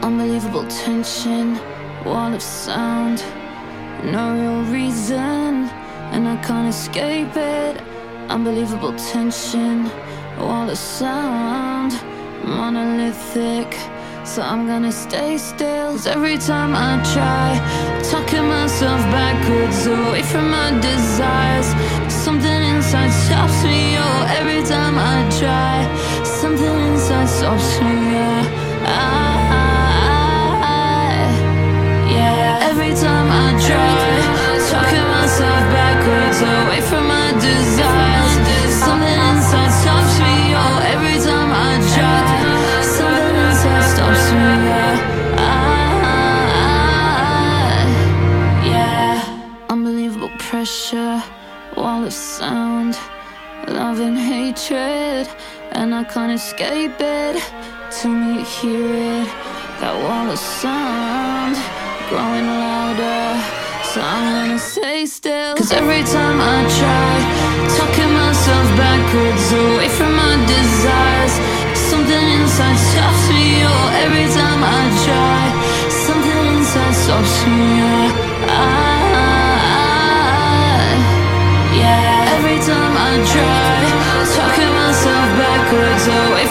Unbelievable tension, wall of sound, no real reason, and I can't escape it. Unbelievable tension, wall of sound, monolithic, so I'm gonna stay still. 'Cause every time I try, talking myself backwards away from my desires, something inside stops me, oh. Every time I try, something inside stops me, yeah. Every time I try, talking myself backwards away from my desires, something inside stops me, oh. Every time I try, something inside stops me, yeah. Unbelievable pressure, wall of sound, love and hatred, and I can't escape it. Till me hear it, that wall of sound growing louder, so I'm gonna stay still. 'Cause every time I try, talking myself backwards away from